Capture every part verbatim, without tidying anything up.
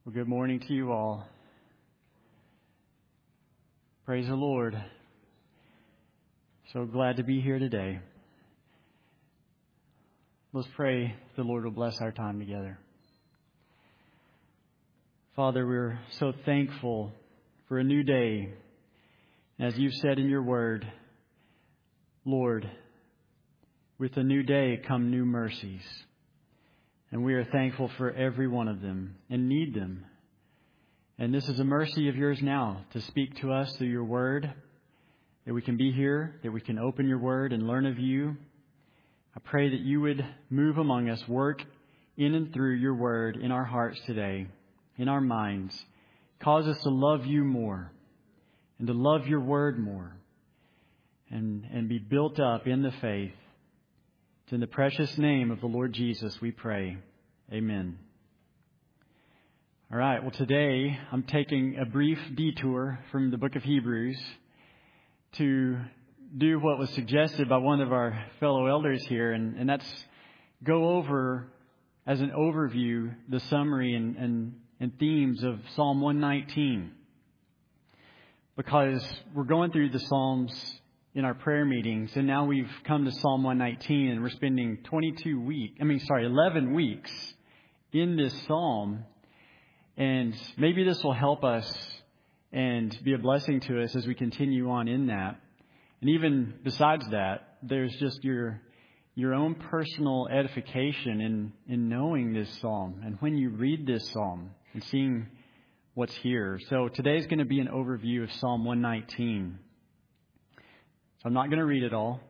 Well, good morning to you all. Praise the Lord. So glad to be here today. Let's pray the Lord will bless our time together. Father, we're so thankful for a new day. As you've said in your word, Lord, with a new day come new mercies. And we are thankful for every one of them and need them. And this is a mercy of yours now to speak to us through your word, that we can be here, that we can open your word and learn of you. I pray that you would move among us, work in and through your word in our hearts today, in our minds. Cause us to love you more and to love your word more and, and be built up in the faith. It's in the precious name of the Lord Jesus we pray. Amen. All right. Well, today I'm taking a brief detour from the book of Hebrews to do what was suggested by one of our fellow elders here, and, and that's go over as an overview the summary and, and, and themes of Psalm one nineteen. Because we're going through the Psalms in our prayer meetings, and now we've come to Psalm one nineteen, and we're spending twenty-two weeks, I mean, sorry, eleven weeks in this Psalm. And maybe this will help us and be a blessing to us as we continue on in that. And even besides that, there's just your your own personal edification in, in knowing this Psalm and when you read this Psalm and seeing what's here. So today's going to be an overview of Psalm one nineteen. So I'm not going to read it all.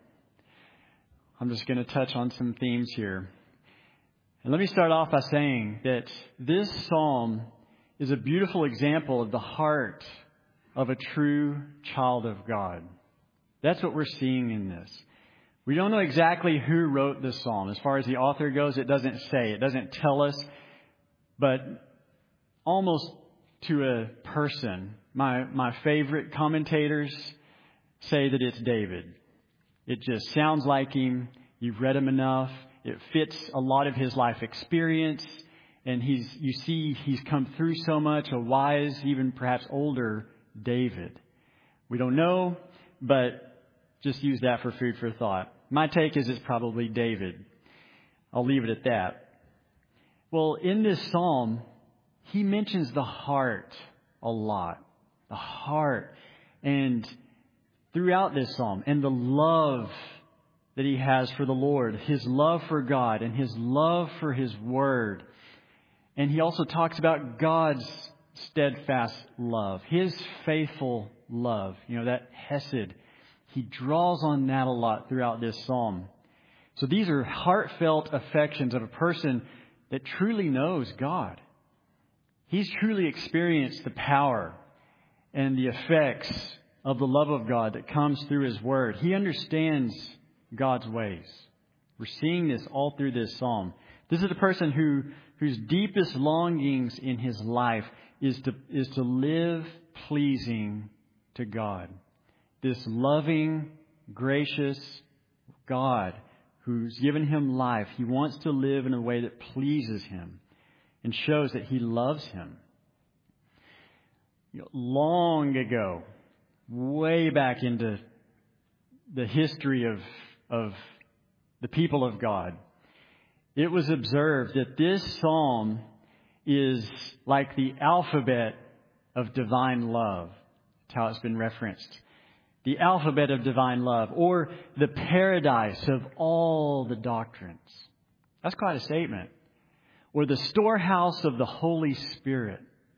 I'm just going to touch on some themes here. And let me start off by saying that this psalm is a beautiful example of the heart of a true child of God. That's what we're seeing in this. We don't know exactly who wrote this psalm. As far as the author goes, it doesn't say. It doesn't tell us. But almost to a person, my, my favorite commentators say that it's David. It just sounds like him. You've read him enough. It fits a lot of his life experience. And he's, you see, he's come through so much, a wise, even perhaps older David. We don't know, but just use that for food for thought. My take is it's probably David. I'll leave it at that. Well, in this psalm, he mentions the heart a lot. The heart. And throughout this psalm, and the love that he has for the Lord, his love for God and his love for his word. And he also talks about God's steadfast love, his faithful love, you know, that hesed. He draws on that a lot throughout this psalm. So these are heartfelt affections of a person that truly knows God. He's truly experienced the power and the effects of the love of God that comes through his word. He understands God's ways. We're seeing this all through this psalm. This is a person who whose deepest longings in his life is to is to live pleasing to God. This loving, gracious God who's given him life. He wants to live in a way that pleases him and shows that he loves him. You know, long ago, way back into the history of, of the people of God, it was observed that this psalm is like the alphabet of divine love. That's how it's been referenced. The alphabet of divine love, or the paradise of all the doctrines. That's quite a statement. Or the storehouse of the Holy Spirit.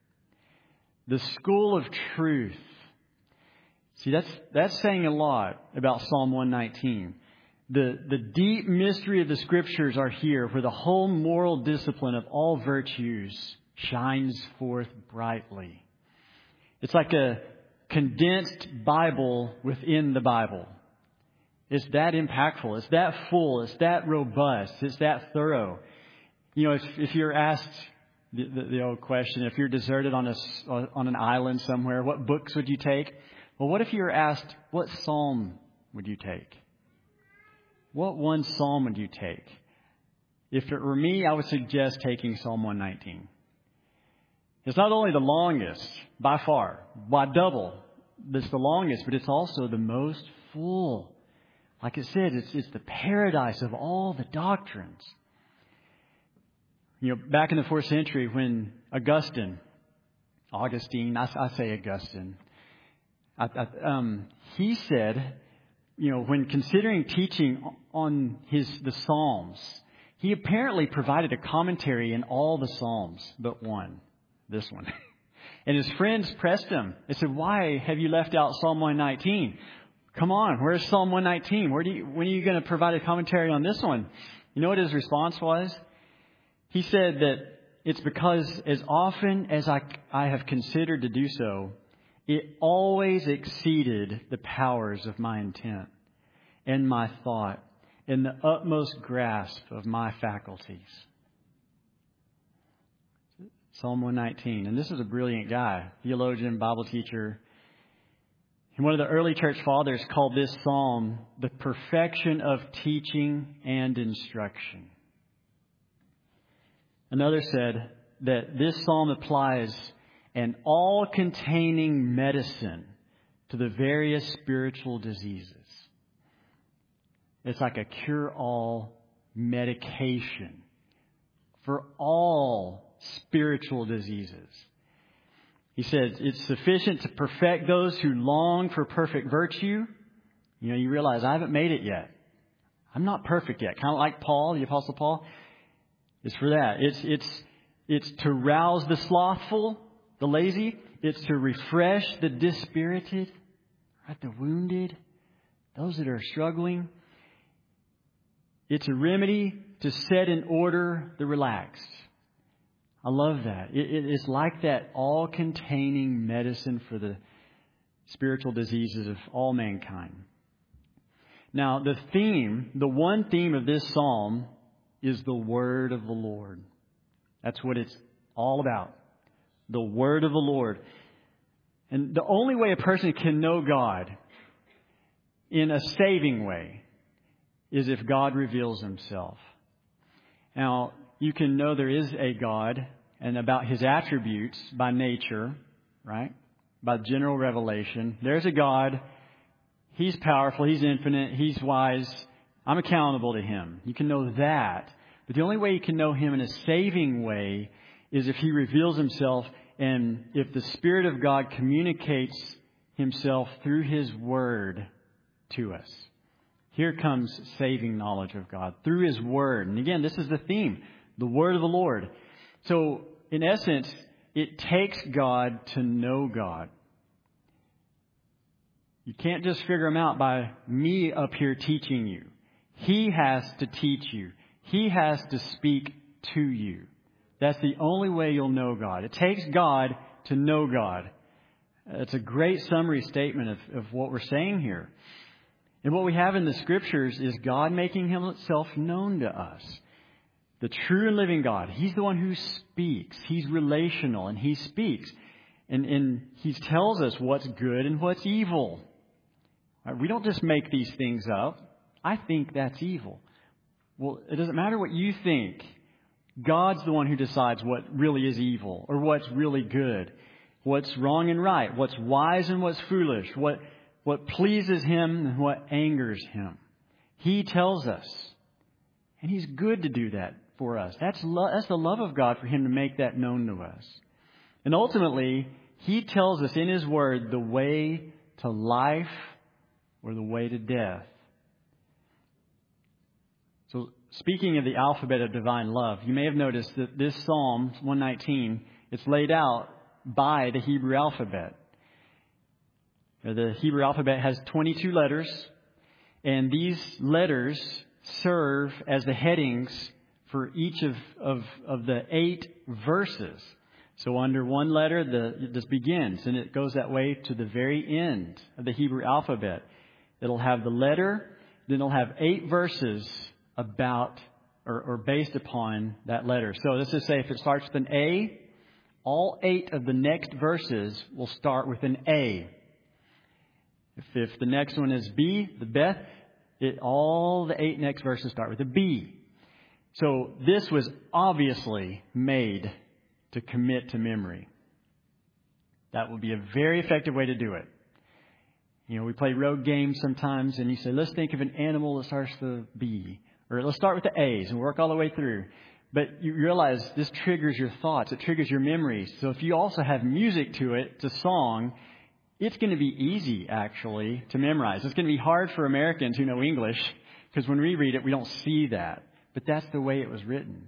The school of truth. See, that's that's saying a lot about Psalm one nineteen. The, the deep mystery of the Scriptures are here, where the whole moral discipline of all virtues shines forth brightly. It's like a condensed Bible within the Bible. It's that impactful. It's that full. It's that robust. It's that thorough. You know, if, if you're asked the, the, the old question, if you're deserted on a, on an island somewhere, what books would you take? Well, what if you were asked, what psalm would you take? What one psalm would you take? If it were me, I would suggest taking Psalm one nineteen. It's not only the longest, by far, by double. It's the longest, but it's also the most full. Like it said, it's, it's the paradise of all the doctrines. You know, back in the fourth century when Augustine, Augustine, I, I say Augustine, I, I, um, he said, you know, when considering teaching on his the Psalms, he apparently provided a commentary in all the Psalms but one, this one. And his friends pressed him. They said, "Why have you left out Psalm one nineteen? Come on, where's Psalm one nineteen? Where do you, when are you going to provide a commentary on this one?" You know what his response was? He said that it's because as often as I, I have considered to do so, it always exceeded the powers of my intent and my thought and the utmost grasp of my faculties. Psalm one nineteen. And this is a brilliant guy, theologian, Bible teacher. And one of the early church fathers called this psalm the perfection of teaching and instruction. Another said that this psalm applies an all-containing medicine to the various spiritual diseases. It's like a cure-all medication for all spiritual diseases. He says it's sufficient to perfect those who long for perfect virtue. You know, you realize I haven't made it yet. I'm not perfect yet. Kind of like Paul, the Apostle Paul. It's for that. It's it's it's to rouse the slothful, the lazy. It's to refresh the dispirited, right? The wounded, those that are struggling. It's a remedy to set in order the relaxed. I love that. It, it, it's like that all-containing medicine for the spiritual diseases of all mankind. Now, the theme, the one theme of this psalm is the word of the Lord. That's what it's all about. The word of the Lord. And the only way a person can know God in a saving way is if God reveals himself. Now, you can know there is a God and about his attributes by nature, right? By general revelation. There's a God. He's powerful. He's infinite. He's wise. I'm accountable to him. You can know that. But the only way you can know him in a saving way is if he reveals himself and if the Spirit of God communicates himself through his word to us. Here comes saving knowledge of God through his word. And again, this is the theme, the word of the Lord. So in essence, it takes God to know God. You can't just figure him out by me up here teaching you. He has to teach you. He has to speak to you. That's the only way you'll know God. It takes God to know God. It's a great summary statement of, of what we're saying here. And what we have in the Scriptures is God making himself known to us. The true and living God. He's the one who speaks. He's relational and he speaks. And, and he tells us what's good and what's evil. Right? We don't just make these things up. I think that's evil. Well, it doesn't matter what you think. God's the one who decides what really is evil or what's really good, what's wrong and right, what's wise and what's foolish, what, what pleases him and what angers him. He tells us, and he's good to do that for us. That's, lo- that's the love of God for him to make that known to us. And ultimately, he tells us in his word the way to life or the way to death. So speaking of the alphabet of divine love, you may have noticed that this Psalm one nineteen, it's laid out by the Hebrew alphabet. The Hebrew alphabet has twenty-two letters, and these letters serve as the headings for each of, of, of the eight verses. So under one letter, the, this begins, and it goes that way to the very end of the Hebrew alphabet. It'll have the letter, then it'll have eight verses about or, or based upon that letter. So let's just say if it starts with an A, all eight of the next verses will start with an A. If, if the next one is B, the Beth, it, all the eight next verses start with a B. So this was obviously made to commit to memory. That would be a very effective way to do it. You know, we play road games sometimes, and you say, let's think of an animal that starts with B. Or let's start with the A's and work all the way through. But you realize this triggers your thoughts. It triggers your memories. So if you also have music to it, to song, it's going to be easy, actually, to memorize. It's going to be hard for Americans who know English, because when we read it, we don't see that. But that's the way it was written.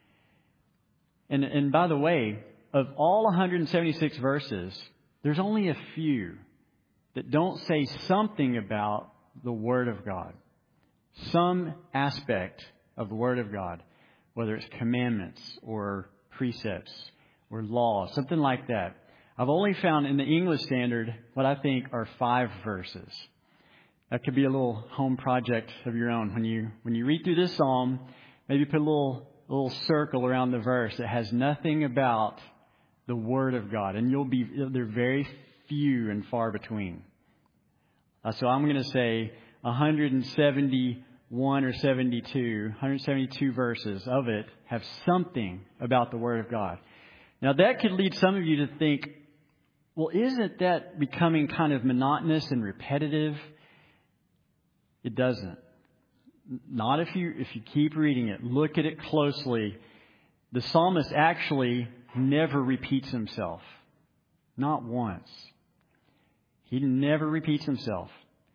And, and by the way, of all one hundred seventy-six verses, there's only a few that don't say something about the Word of God. Some aspect of the Word of God, whether it's commandments or precepts or law, something like that. I've only found in the English Standard what I think are five verses. That could be a little home project of your own. When you when you read through this psalm, maybe put a little a little circle around the verse that has nothing about the Word of God, and you'll be they're very few and far between. Uh, so I'm going to say one hundred seventy-one or seventy-two, one hundred seventy-two verses of it have something about the Word of God. Now that could lead some of you to think, well, isn't that becoming kind of monotonous and repetitive? It doesn't. Not if you if you keep reading it. Look at it closely. The psalmist actually never repeats himself. Not once. He never repeats himself.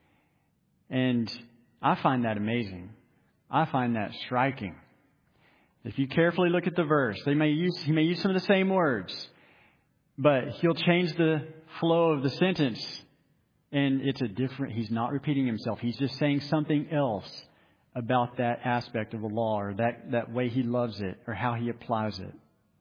And I find that amazing. I find that striking. If you carefully look at the verse, they may use he may use some of the same words, but he'll change the flow of the sentence, and it's a different, he's not repeating himself. He's just saying something else about that aspect of the law, or that, that way he loves it, or how he applies it.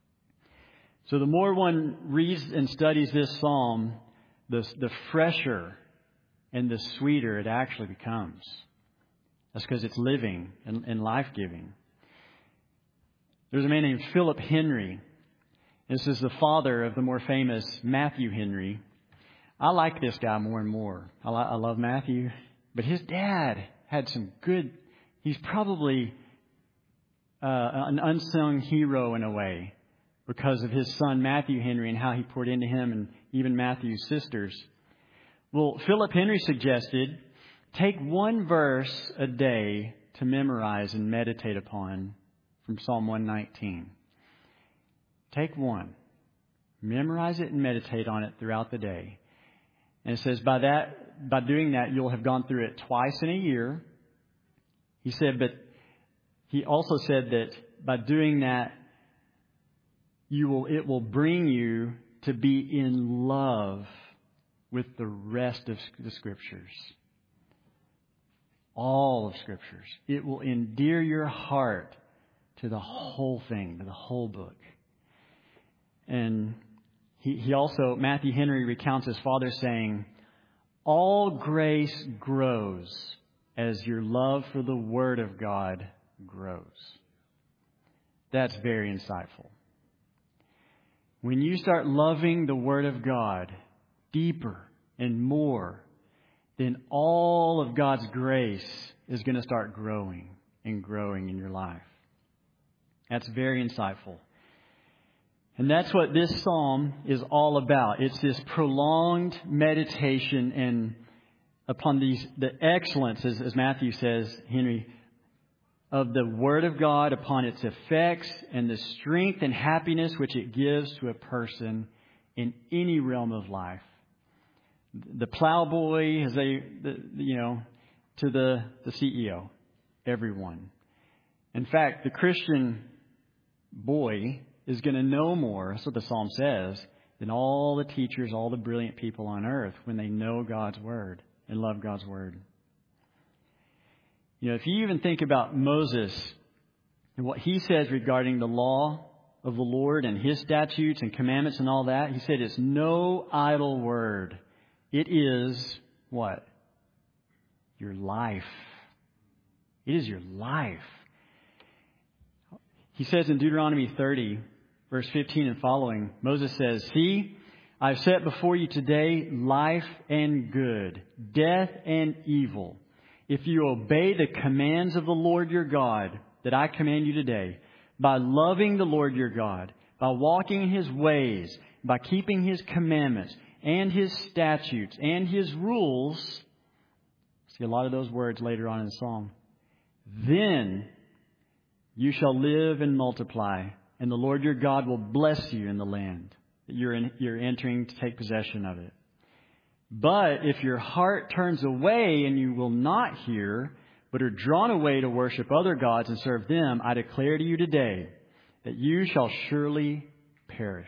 So the more one reads and studies this psalm, the, the fresher and the sweeter it actually becomes. That's because it's living and, and life-giving. There's a man named Philip Henry. This is the father of the more famous Matthew Henry. I like this guy more and more. I, lo- I love Matthew. But his dad had some good... He's probably uh, an unsung hero in a way because of his son Matthew Henry and how he poured into him and even Matthew's sisters. Well, Philip Henry suggested take one verse a day to memorize and meditate upon from Psalm one nineteen. Take one. Memorize it and meditate on it throughout the day. And it says by that, by doing that, you'll have gone through it twice in a year. He said, but he also said that by doing that, you will, it will bring you to be in love with the rest of the Scriptures. All of Scriptures. It will endear your heart to the whole thing, to the whole book. And he, he also, Matthew Henry recounts his father saying, all grace grows as your love for the Word of God grows. That's very insightful. When you start loving the Word of God deeper and more, then all of God's grace is going to start growing and growing in your life. That's very insightful. And that's what this psalm is all about. It's this prolonged meditation and upon these the excellence, as, as Matthew says, Henry, of the Word of God, upon its effects and the strength and happiness which it gives to a person in any realm of life. The plowboy, as they, the, you know, to the, the C E O, everyone. In fact, the Christian boy is going to know more, that's what the psalm says, than all the teachers, all the brilliant people on earth when they know God's Word and love God's Word. You know, if you even think about Moses and what he says regarding the law of the Lord and His statutes and commandments and all that, he said it's no idle word. It is what? Your life. It is your life. He says in Deuteronomy thirty, verse fifteen and following, Moses says, see, I've set before you today life and good, death and evil. If you obey the commands of the Lord your God that I command you today, by loving the Lord your God, by walking in His ways, by keeping His commandments and His statutes and His rules, see a lot of those words later on in the psalm, then you shall live and multiply, and the Lord your God will bless you in the land that you're, in, you're entering to take possession of it. But if your heart turns away and you will not hear, but are drawn away to worship other gods and serve them, I declare to you today that you shall surely perish.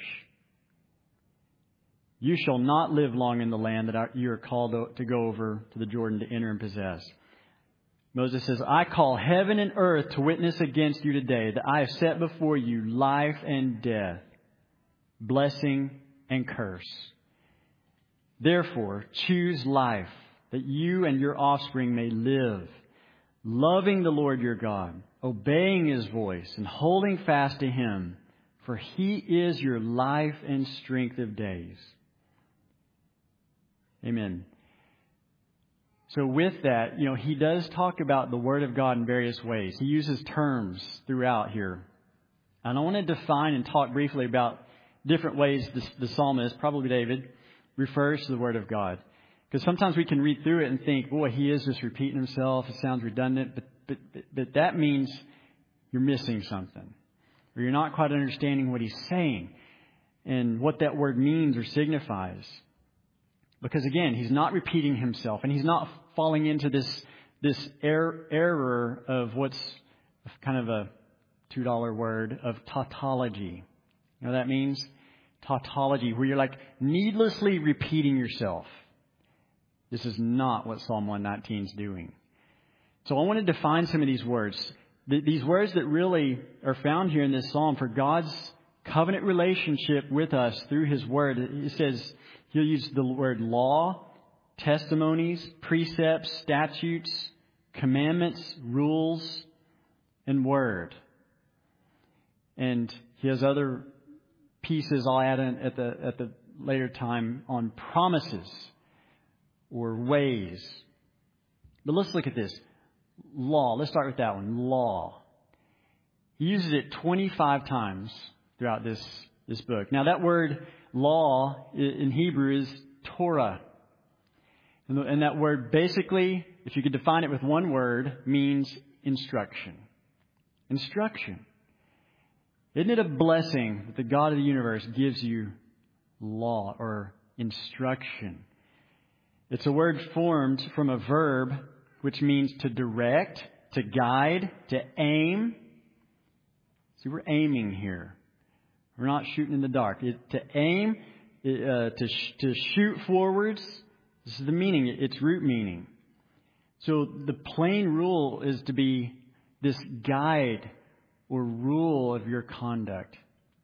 You shall not live long in the land that you are called to go over to the Jordan to enter and possess. Moses says, I call heaven and earth to witness against you today that I have set before you life and death, blessing and curse. Therefore, choose life that you and your offspring may live, loving the Lord your God, obeying His voice and holding fast to Him, for He is your life and strength of days. Amen. So with that, you know, he does talk about the Word of God in various ways. He uses terms throughout here. And I want to define and talk briefly about different ways the, the psalmist, probably David, refers to the Word of God. Because sometimes we can read through it and think, boy, he is just repeating himself. It sounds redundant. But, but, but, but that means you're missing something. Or you're not quite understanding what he's saying and what that word means or signifies. Because again, he's not repeating himself, and he's not falling into this this er- error of what's kind of a two dollar word of tautology. You know what that means? Tautology, where you're like needlessly repeating yourself. This is not what Psalm one nineteen is doing. So I want to define some of these words. Th- these words that really are found here in this psalm for God's covenant relationship with us through His Word. It says, He'll use the word law, testimonies, precepts, statutes, commandments, rules, and word. And he has other pieces I'll add in at the at the later time on promises or ways. But let's look at this. Law. Let's start with that one. Law. He uses it twenty-five times throughout this, this book. Now that word law in Hebrew is Torah. And that word basically, if you could define it with one word, means instruction. Instruction. Isn't it a blessing that the God of the universe gives you law or instruction? It's a word formed from a verb which means to direct, to guide, to aim. See, we're aiming here. We're not shooting in the dark. It, to aim, uh, to sh- to shoot forwards. This is the meaning, its root meaning. So the plain rule is to be this guide or rule of your conduct.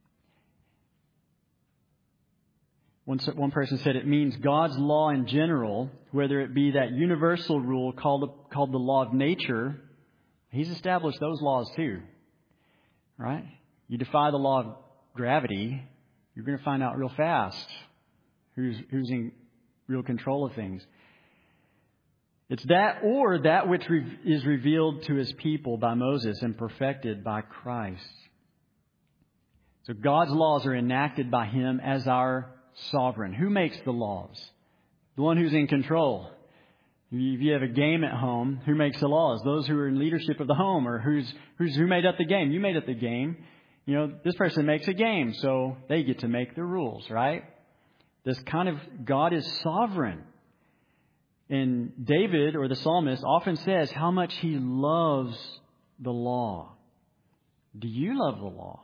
One, one person said it means God's law in general, whether it be that universal rule called, called the law of nature. He's established those laws too. Right? You defy the law of gravity, you're going to find out real fast who's who's in real control of things. It's that or that which re- is revealed to His people by Moses and perfected by Christ. So God's laws are enacted by Him as our sovereign. Who makes the laws? The one who's in control. If you have a game at home, who makes the laws? Those who are in leadership of the home, or who's who's who made up the game? You made up the game. You know, this person makes a game, so they get to make the rules, right? This kind of God is sovereign. And David, or the psalmist, often says how much he loves the law. Do you love the law?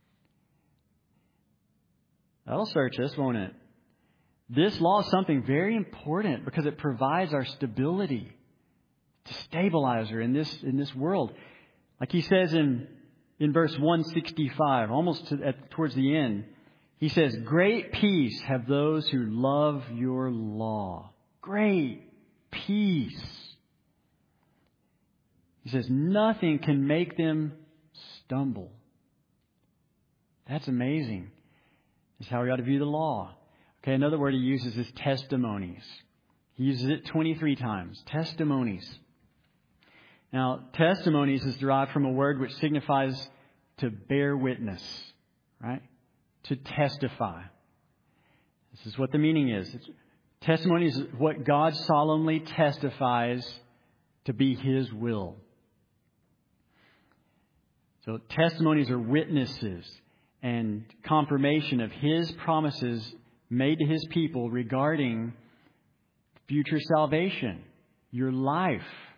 That'll search us, won't it? This law is something very important because it provides our stability. It's a stabilizer in this in this world. Like he says in, in verse one sixty-five, almost to, at, towards the end, he says, great peace have those who love your law. Great peace. He says, nothing can make them stumble. That's amazing. That's how we ought to view the law. Okay, another word he uses is testimonies. He uses it twenty-three times. Testimonies. Now, testimonies is derived from a word which signifies to bear witness. Right? to testify. This is what the meaning is. It's, testimony is what God solemnly testifies to be His will. So testimonies are witnesses and confirmation of His promises made to His people regarding future salvation, your life.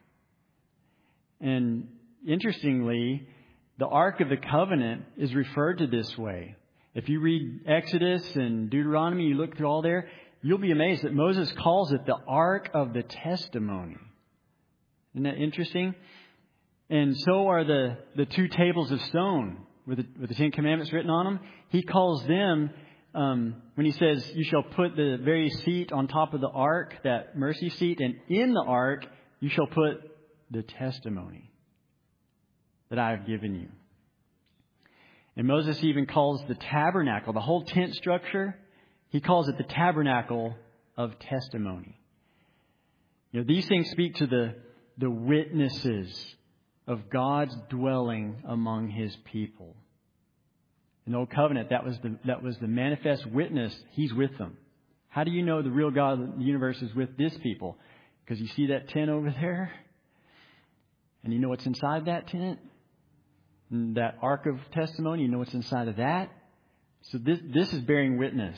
And interestingly, the Ark of the Covenant is referred to this way. If you read Exodus and Deuteronomy, you look through all there, you'll be amazed that Moses calls it the Ark of the Testimony. Isn't that interesting? And so are the, the two tables of stone with the, with the Ten Commandments written on them. He calls them, um, when he says, you shall put the very seat on top of the ark, that mercy seat, and in the ark you shall put the testimony that I have given you. And Moses even calls the tabernacle, the whole tent structure, he calls it the tabernacle of testimony. You know, these things speak to the, the witnesses of God's dwelling among His people. In the Old Covenant, that was the that was the manifest witness. He's with them. How do you know the real God of the universe is with this people? Because you see that tent over there? And you know what's inside that tent? And that ark of testimony, you know what's inside of that? So this this is bearing witness.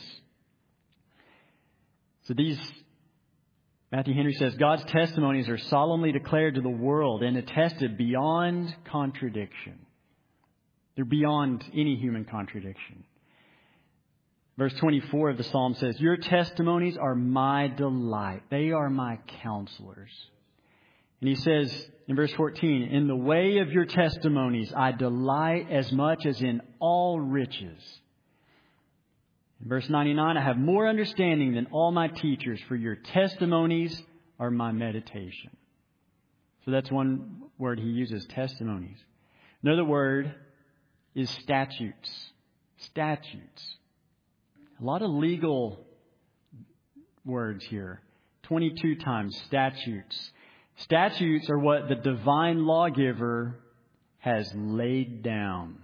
So these, Matthew Henry says, God's testimonies are solemnly declared to the world and attested beyond contradiction. They're beyond any human contradiction. Verse twenty-four of the Psalm says, your testimonies are my delight. They are my counselors. And he says in verse fourteen, in the way of your testimonies I delight as much as in all riches. In verse ninety-nine, I have more understanding than all my teachers, for your testimonies are my meditation. So that's one word he uses, testimonies. Another word is statutes. Statutes. A lot of legal words here. twenty-two times statutes. Statutes are what the divine lawgiver has laid down.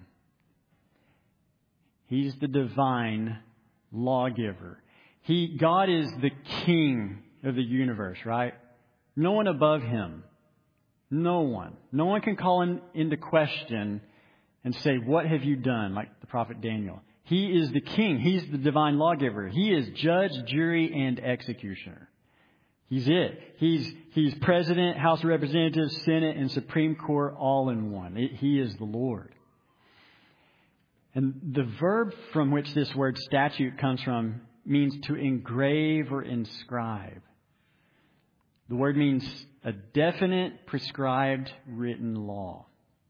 He's the divine lawgiver. He, God is the king of the universe, right? No one above Him. No one. No one can call him into question and say, what have you done? Like the prophet Daniel. He is the king. He's the divine lawgiver. He is judge, jury, and executioner. He's it. He's, he's president, House of Representatives, Senate, and Supreme Court all in one. It, he is the Lord. And the verb from which this word statute comes from means to engrave or inscribe. The word means a definite, prescribed, written law.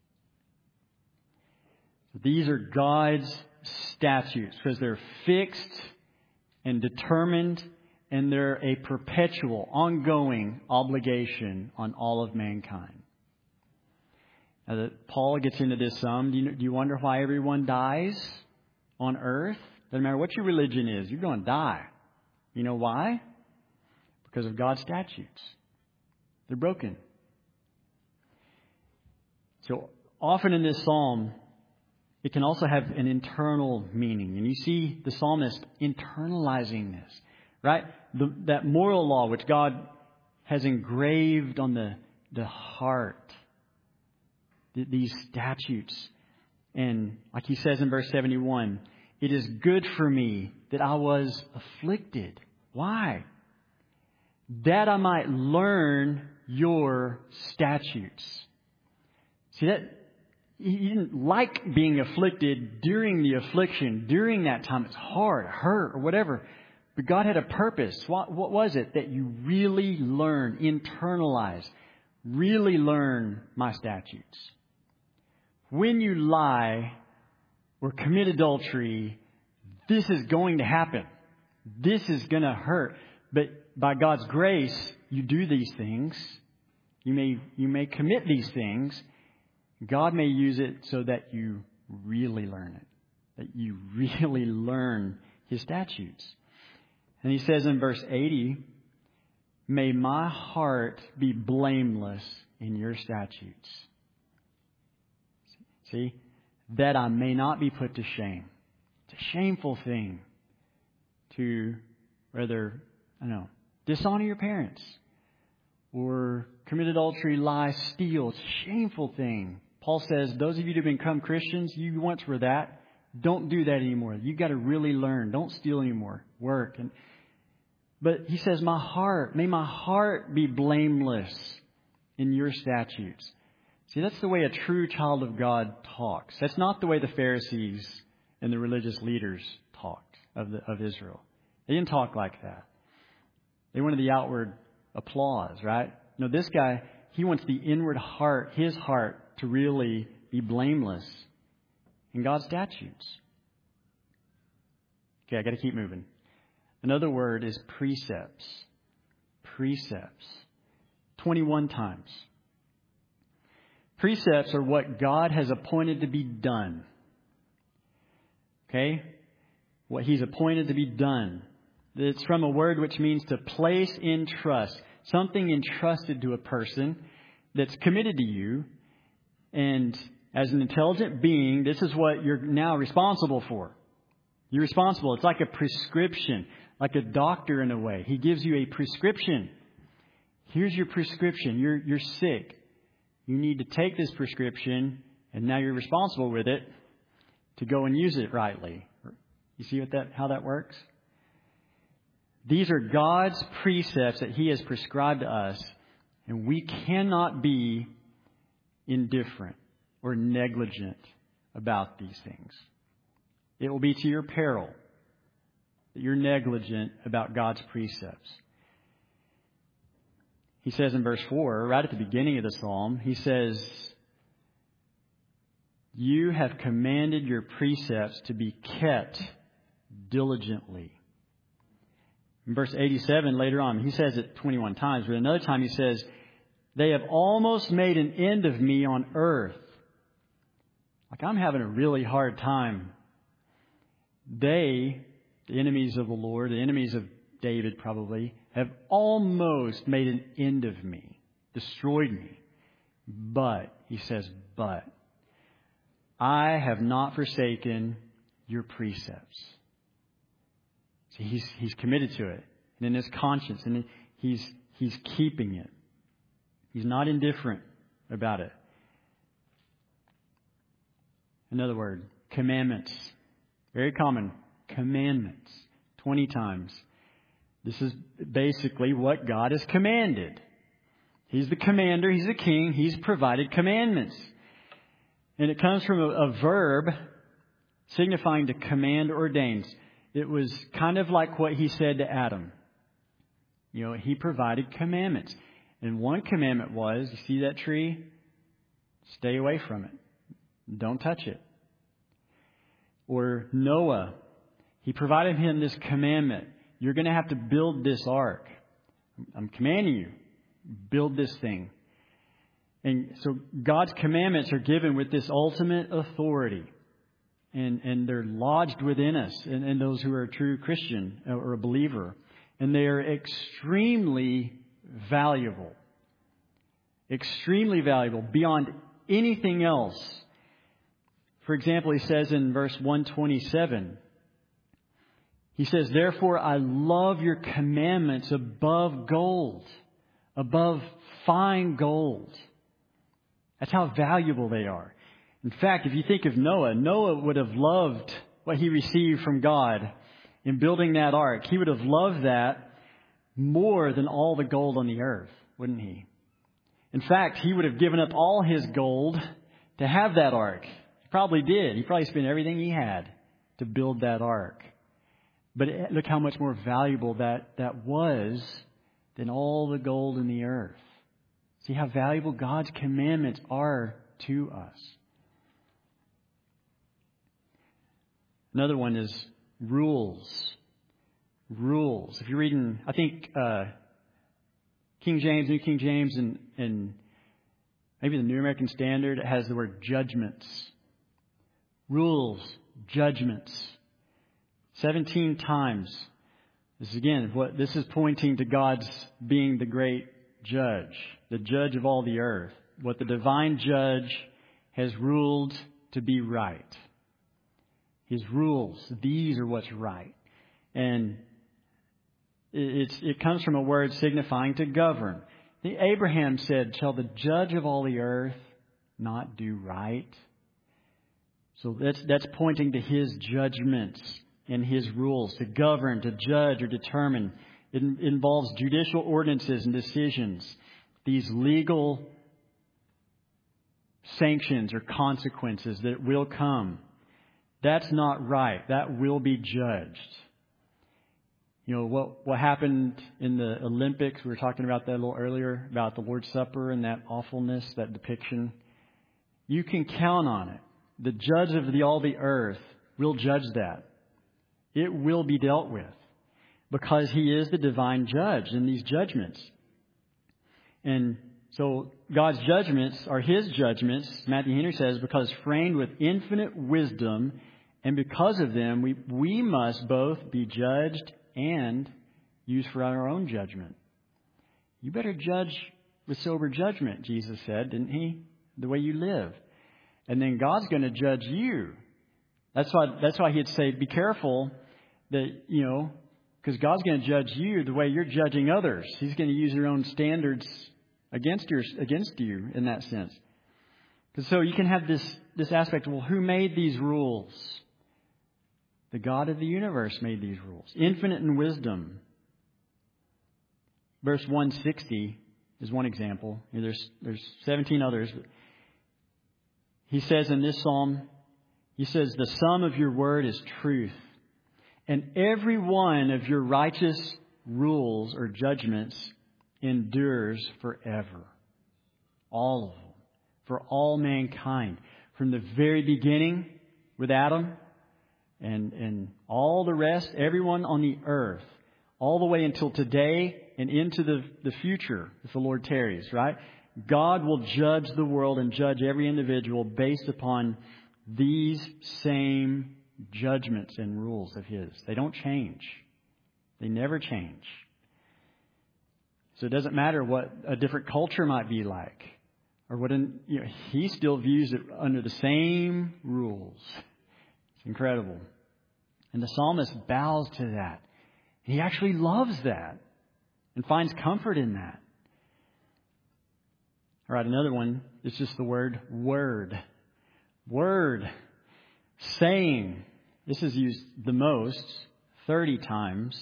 These are God's statutes because they're fixed and determined, and they're a perpetual, ongoing obligation on all of mankind. Now, that Paul gets into this some. Do you, do you wonder why everyone dies on earth? Doesn't matter what your religion is, you're going to die. You know why? Because of God's statutes. They're broken. So often in this psalm, it can also have an internal meaning. And you see the psalmist internalizing this, right? The, that moral law which God has engraved on the, the heart. The, these statutes. And like he says in verse seventy-one, it is good for me that I was afflicted. Why? That I might learn your statutes. See that? He didn't like being afflicted during the affliction. During that time, it's hard, hurt, or whatever. But God had a purpose. What, what was it? That you really learn, internalize, really learn my statutes. When you lie or commit adultery, this is going to happen. This is going to hurt. But by God's grace, you do these things. You may, you may commit these things. God may use it so that you really learn it. That you really learn His statutes. And he says in verse eighty, may my heart be blameless in your statutes. See? That I may not be put to shame. It's a shameful thing to rather, I don't know, dishonor your parents or commit adultery, lie, steal. It's a shameful thing. Paul says, those of you who become Christians, you once were that. Don't do that anymore. You've got to really learn. Don't steal anymore. Work. And, but he says, my heart, may my heart be blameless in your statutes. See, that's the way a true child of God talks. That's not the way the Pharisees and the religious leaders talked of, the, of Israel. They didn't talk like that. They wanted the outward applause, right? No, this guy, he wants the inward heart, his heart, to really be blameless in God's statutes. Okay, I got to keep moving. Another word is precepts. Precepts. twenty-one times. Precepts are what God has appointed to be done. Okay? What He's appointed to be done. It's from a word which means to place in trust. Something entrusted to a person that's committed to you. And as an intelligent being, this is what you're now responsible for. You're responsible. It's like a prescription, like a doctor in a way. He gives you a prescription. Here's your prescription. You're, you're sick. You need to take this prescription, and now you're responsible with it to go and use it rightly. You see what that how that works? These are God's precepts that He has prescribed to us, and we cannot be indifferent or negligent about these things. It will be to your peril that you're negligent about God's precepts. He says in verse four, right at the beginning of the psalm, he says, you have commanded your precepts to be kept diligently. In verse eighty-seven, later on, he says it twenty-one times, but another time he says, they have almost made an end of me on earth. Like I'm having a really hard time. They, the enemies of the Lord, the enemies of David probably, have almost made an end of me, destroyed me. But, he says, but, I have not forsaken your precepts. See, he's, he's committed to it. And in his conscience, and he's, he's keeping it. He's not indifferent about it. Another word, commandments. Very common. Commandments. twenty times. This is basically what God has commanded. He's the commander. He's the king. He's provided commandments. And it comes from a, a verb signifying to command or ordains. It was kind of like what He said to Adam. You know, He provided commandments. And one commandment was, you see that tree? Stay away from it. Don't touch it. Or Noah, He provided him this commandment. You're going to have to build this ark. I'm commanding you. Build this thing. And so God's commandments are given with this ultimate authority. And, and they're lodged within us and, and those who are a true Christian or a believer. And they are extremely valuable. Extremely valuable beyond anything else. For example, he says in verse one twenty-seven, he says, therefore I love your commandments above gold, above fine gold. That's how valuable they are. In fact, if you think of Noah, Noah would have loved what he received from God in building that ark. He would have loved that more than all the gold on the earth, wouldn't he? In fact, he would have given up all his gold to have that ark. He probably did. He probably spent everything he had to build that ark. But look how much more valuable that, that was than all the gold in the earth. See how valuable God's commandments are to us. Another one is rules. Rules. If you're reading, I think uh, King James, New King James, and, and maybe the New American Standard, it has the word judgments. Rules, judgments. Seventeen times. This is again what this is pointing to God's being the great judge, the judge of all the earth. What the divine judge has ruled to be right. His rules. These are what's right. And it's, it comes from a word signifying to govern. Abraham said, shall the judge of all the earth not do right? So that's, that's pointing to His judgments and His rules to govern, to judge, or determine. It involves judicial ordinances and decisions. These legal sanctions or consequences that will come. That's not right. That will be judged. You know, what what happened in the Olympics, we were talking about that a little earlier, about the Lord's Supper and that awfulness, that depiction. You can count on it. The judge of the, all the earth will judge that. It will be dealt with because He is the divine judge in these judgments. And so God's judgments are His judgments, Matthew Henry says, because framed with infinite wisdom, and because of them, we, we must both be judged and used for our own judgment. You better judge with sober judgment, Jesus said, didn't He? The way you live. And then God's going to judge you. That's why, that's why He'd say, be careful that, you know, because God's going to judge you the way you're judging others. He's going to use your own standards against your, against you in that sense. Because so you can have this, this aspect, well, who made these rules? The God of the universe made these rules. Infinite in wisdom. Verse one sixty is one example. There's, there's seventeen others. He says in this psalm, he says, the sum of your word is truth, and every one of your righteous rules or judgments endures forever. All of them. For all mankind. From the very beginning with Adam and, and all the rest, everyone on the earth, all the way until today and into the, the future, if the Lord tarries, right? God will judge the world and judge every individual based upon these same judgments and rules of His. They don't change. They never change. So it doesn't matter what a different culture might be like, or what an, you know, He still views it under the same rules. It's incredible. And the psalmist bows to that. He actually loves that and finds comfort in that. All right, another one is just the word word. Word. Saying. This is used the most, thirty times.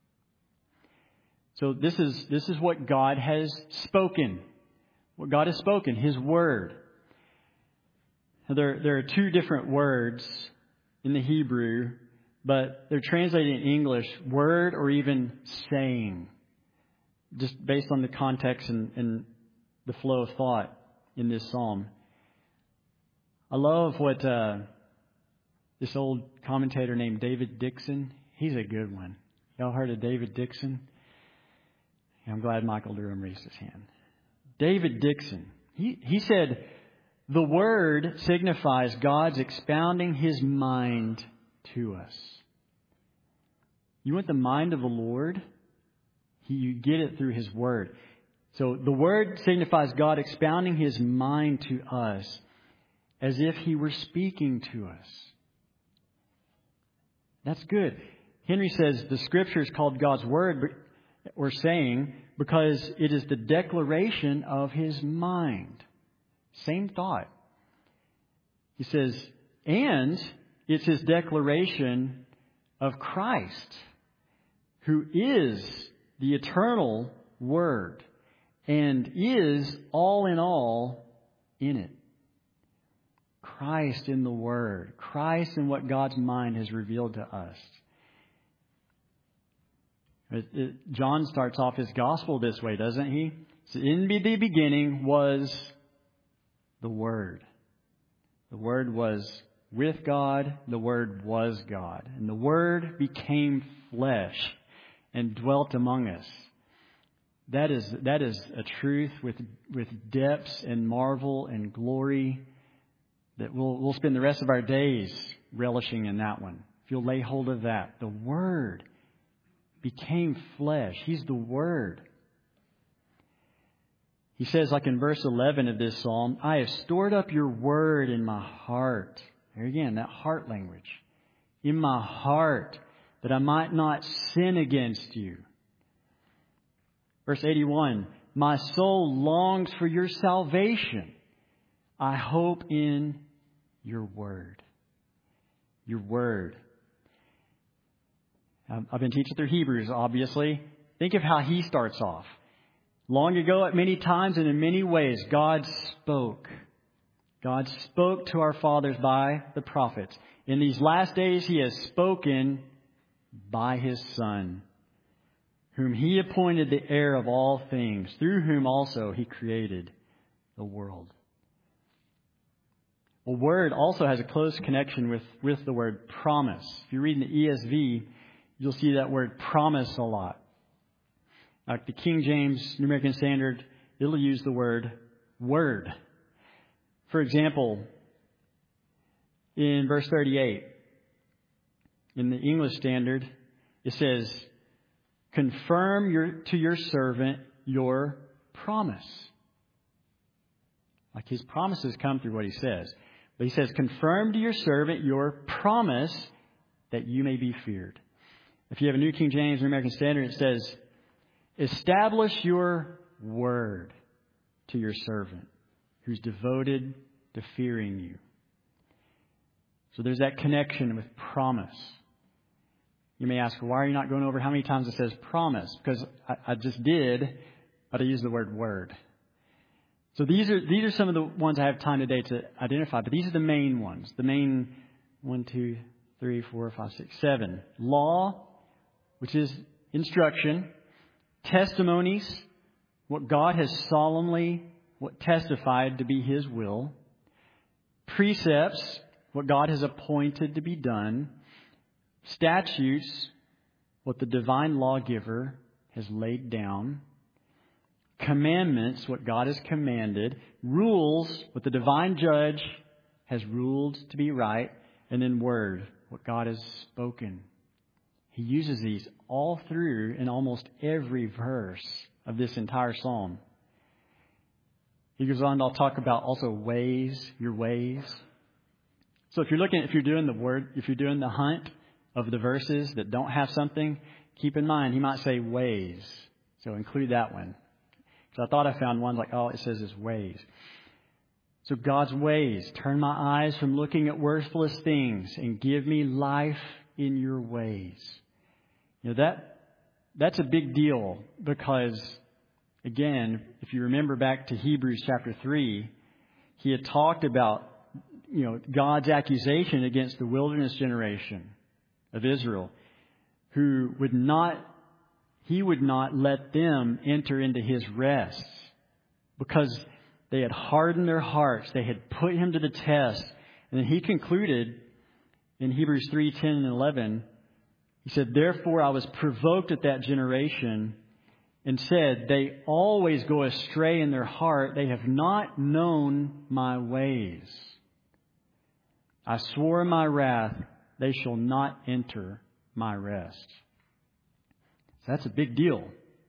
So this is this is what God has spoken. What God has spoken, His word. Now there, there are two different words in the Hebrew, but they're translated in English, word or even saying. Just based on the context and, and the flow of thought in this psalm. I love what uh, this old commentator named David Dixon. He's a good one. Y'all heard of David Dixon? I'm glad Michael Durham raised his hand. David Dixon, he, he said, the word signifies God's expounding His mind to us. You want the mind of the Lord? He, you get it through His word. So the word signifies God expounding His mind to us as if He were speaking to us. That's good. Henry says the Scripture is called God's word or saying because it is the declaration of His mind. Same thought. He says, and it's His declaration of Christ, who is the eternal Word and is all in all in it. Christ in the Word. Christ in what God's mind has revealed to us. It, it, John starts off his gospel this way, doesn't he? So in the beginning was the Word. The Word was with God. The Word was God. And the Word became flesh and dwelt among us. That is that is a truth with with depths and marvel and glory that we'll we'll spend the rest of our days relishing in that one. If you'll lay hold of that. The Word became flesh. He's the Word. He says, like in verse eleven of this psalm, I have stored up your word in my heart. There again, that heart language. in my heart, that I might not sin against you. Verse eighty-one, my soul longs for your salvation. I hope in your word. Your word. I've been teaching through Hebrews, obviously. Think of how he starts off. Long ago, at many times and in many ways, God spoke. God spoke to our fathers by the prophets. In these last days, He has spoken by His Son, whom He appointed the heir of all things, through whom also He created the world. Well, word also has a close connection with, with the word promise. If you read in the E S V, you'll see that word promise a lot. Like the King James New American Standard, it'll use the word word. For example, in verse thirty-eight, in the English Standard, it says, confirm your, to your servant your promise. Like his promises come through what he says. But he says, confirm to your servant your promise that you may be feared. If you have a New King James New American Standard, it says, establish your word to your servant who's devoted to fearing you. So there's that connection with promise. You may ask, why are you not going over how many times it says promise? Because I, I just did, but I used the word word. So these are these are some of the ones I have time today to identify, but these are the main ones. The main one, two, three, four, five, six, seven. Law, which is instruction. Testimonies, what God has solemnly what testified to be His will. Precepts, what God has appointed to be done. Statutes, what the divine lawgiver has laid down. Commandments, what God has commanded. Rules, what the divine judge has ruled to be right. And then word, what God has spoken. He uses these all through in almost every verse of this entire psalm. He goes on to talk about also ways, your ways. So if you're looking, if you're doing the word, if you're doing the hunt of the verses that don't have something, keep in mind, he might say ways. So include that one. So I thought I found one like, oh, it says his ways. So God's ways, turn my eyes from looking at worthless things and give me life in your ways. You know, that that's a big deal because, again, if you remember back to Hebrews chapter three, he had talked about, you know, God's accusation against the wilderness generation of Israel, who would not, he would not let them enter into his rest because they had hardened their hearts. They had put him to the test. And then he concluded in Hebrews three, ten and eleven, he said, therefore I was provoked at that generation and said, they always go astray in their heart. They have not known my ways. I swore in my wrath, they shall not enter my rest. So that's a big deal.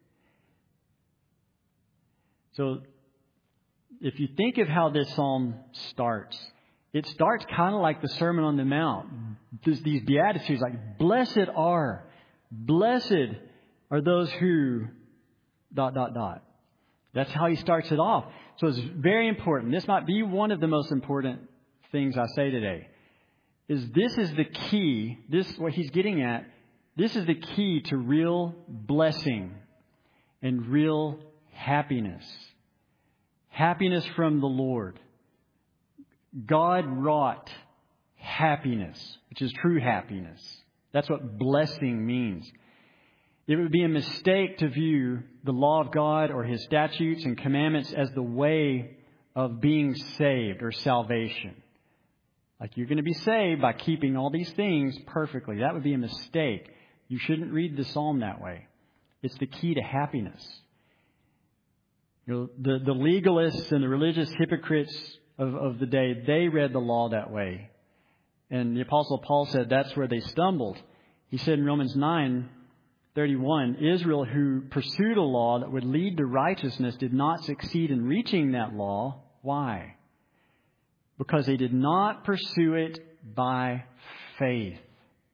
So if you think of how this psalm starts, it starts kind of like the Sermon on the Mount. There's these Beatitudes like, blessed are, blessed are those who, dot, dot, dot. That's how he starts it off. So it's very important. This might be one of the most important things I say today. Is this is the key, this what he's getting at, this is the key to real blessing and real happiness. Happiness from the Lord. God wrought happiness, which is true happiness. That's what blessing means. It would be a mistake to view the law of God or His statutes and commandments as the way of being saved or salvation. Like you're going to be saved by keeping all these things perfectly. That would be a mistake. You shouldn't read the psalm that way. It's the key to happiness. You know, the, the legalists and the religious hypocrites of, of the day, they read the law that way. And the Apostle Paul said that's where they stumbled. He said in Romans nine thirty-one, Israel, who pursued a law that would lead to righteousness, did not succeed in reaching that law. Why? Because they did not pursue it by faith.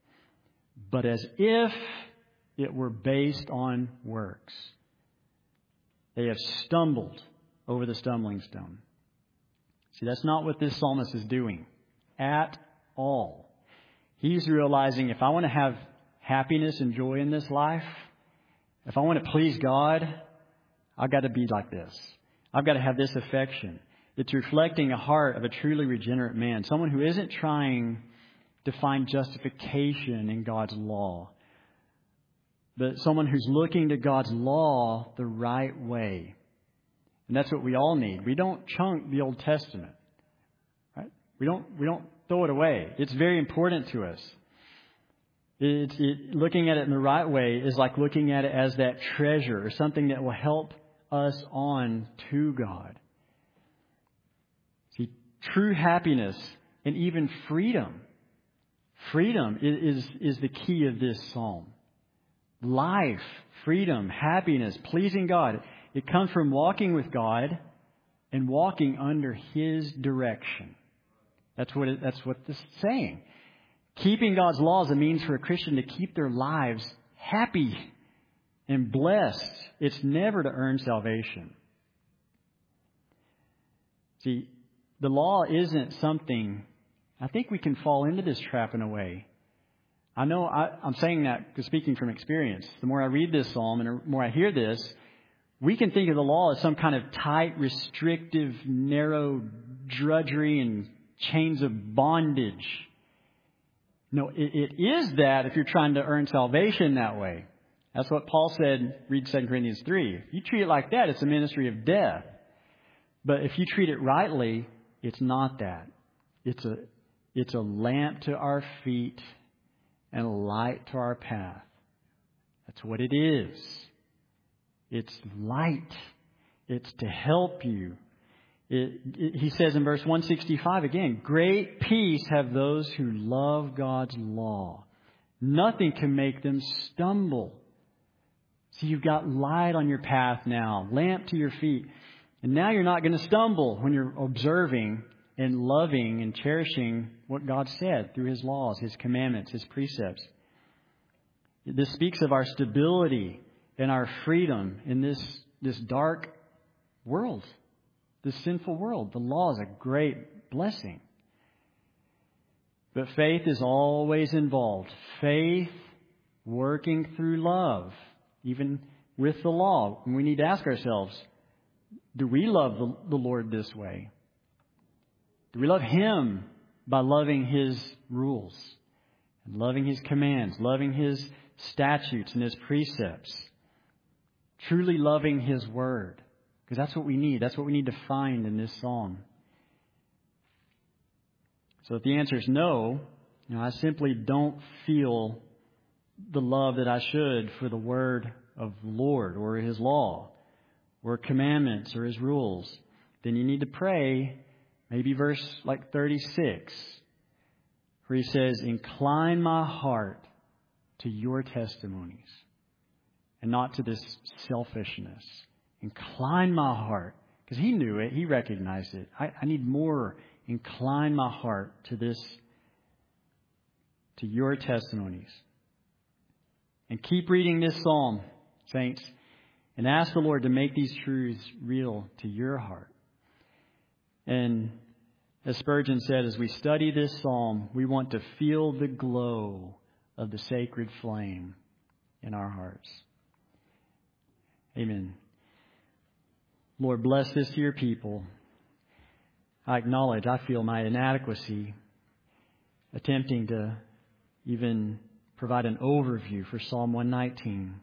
but as if it were based on works. They have stumbled over the stumbling stone. See, that's not what this psalmist is doing at all. He's realizing if I want to have happiness and joy in this life, if I want to please God, I've got to be like this. I've got to have this affection. It's reflecting a heart of a truly regenerate man, someone who isn't trying to find justification in God's law, but someone who's looking to God's law the right way. And that's what we all need. We don't chunk the Old Testament, right? We don't we don't throw it away. It's very important to us. It's, it, looking at it in the right way is like looking at it as that treasure or something that will help us on to God. See, true happiness and even freedom. Freedom is, is, is the key of this psalm. Life, freedom, happiness, pleasing God. It comes from walking with God and walking under His direction. That's what it, that's what this is saying. Keeping God's law is a means for a Christian to keep their lives happy and blessed. It's never to earn salvation. See, the law isn't something... I think we can fall into this trap in a way. I know I, I'm saying that because speaking from experience. The more I read this psalm and the more I hear this, we can think of the law as some kind of tight, restrictive, narrow drudgery and chains of bondage. No, it, it is that if you're trying to earn salvation that way. That's what Paul said, read Second Corinthians three. If you treat it like that, it's a ministry of death. But if you treat it rightly, it's not that. It's a, it's a lamp to our feet and a light to our path. That's what it is. It's light. It's to help you. It, it, he says in verse one sixty-five again, great peace have those who love God's law. Nothing can make them stumble. So you've got light on your path now, lamp to your feet. And now you're not going to stumble when you're observing and loving and cherishing what God said through His laws, His commandments, His precepts. This speaks of our stability and our freedom in this, this dark world. This sinful world. The law is a great blessing. But faith is always involved. Faith working through love, even with the law. And we need to ask ourselves, do we love the, the Lord this way? Do we love Him by loving His rules, and loving His commands, loving His statutes and His precepts? Truly loving His Word. Because that's what we need. That's what we need to find in this psalm. So if the answer is no, you know, I simply don't feel the love that I should for the Word of the Lord or His law or commandments or His rules, then you need to pray maybe verse like thirty-six, where He says, incline my heart to your testimonies and not to this selfishness. Incline my heart. Because He knew it. He recognized it. I, I need more. Incline my heart to this, to your testimonies. And keep reading this psalm, saints, and ask the Lord to make these truths real to your heart. And as Spurgeon said, as we study this psalm, we want to feel the glow of the sacred flame in our hearts. Amen. Lord, bless this to your people. I acknowledge I feel my inadequacy attempting to even provide an overview for Psalm one nineteen.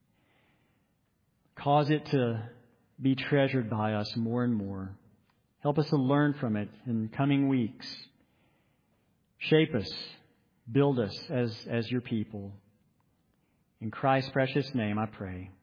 Cause it to be treasured by us more and more. Help us to learn from it in coming weeks. Shape us, build us as, as your people. In Christ's precious name I pray.